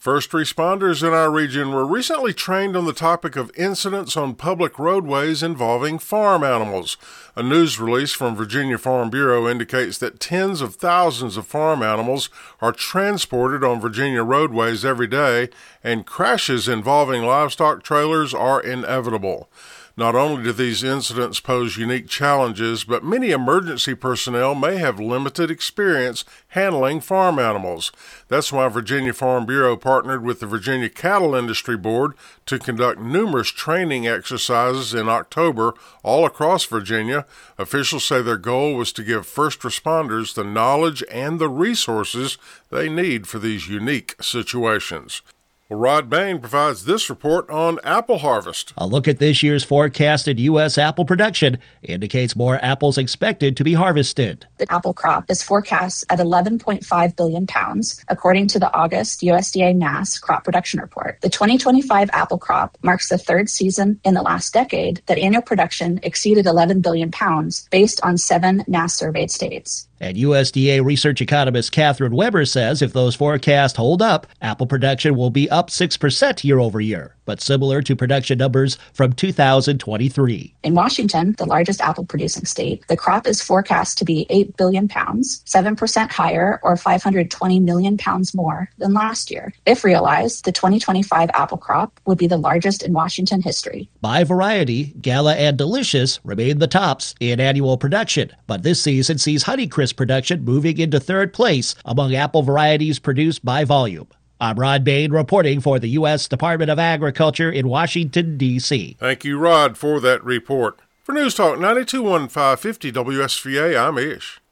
First responders in our region were recently trained on the topic of incidents on public roadways involving farm animals. A news release from Virginia Farm Bureau indicates that tens of thousands of farm animals are transported on Virginia roadways every day, and crashes involving livestock trailers are inevitable. Not only do these incidents pose unique challenges, but many emergency personnel may have limited experience handling farm animals. That's why Virginia Farm Bureau partnered with the Virginia Cattle Industry Board to conduct numerous training exercises in October all across Virginia. Officials say their goal was to give first responders the knowledge and the resources they need for these unique situations. Well, Rod Bain provides this report on apple harvest. A look at this year's forecasted U.S. apple production indicates more apples expected to be harvested. The apple crop is forecast at 11.5 billion pounds, according to the August USDA NASS crop production report. The 2025 apple crop marks the third season in the last decade that annual production exceeded 11 billion pounds based on 7 NASS surveyed states. And USDA research economist Catherine Weber says if those forecasts hold up, apple production will be up 6% year over year, but similar to production numbers from 2023. In Washington, the largest apple producing state, the crop is forecast to be 8 billion pounds, 7% higher or 520 million pounds more than last year. If realized, the 2025 apple crop would be the largest in Washington history. By variety, Gala and Delicious remain the tops in annual production, but this season sees Honeycrisp production moving into third place among apple varieties produced by volume. I'm Rod Bain reporting for the U.S. Department of Agriculture in Washington, D.C. Thank you, Rod, for that report. For News Talk 92.1 550 WSVA, I'm Ish.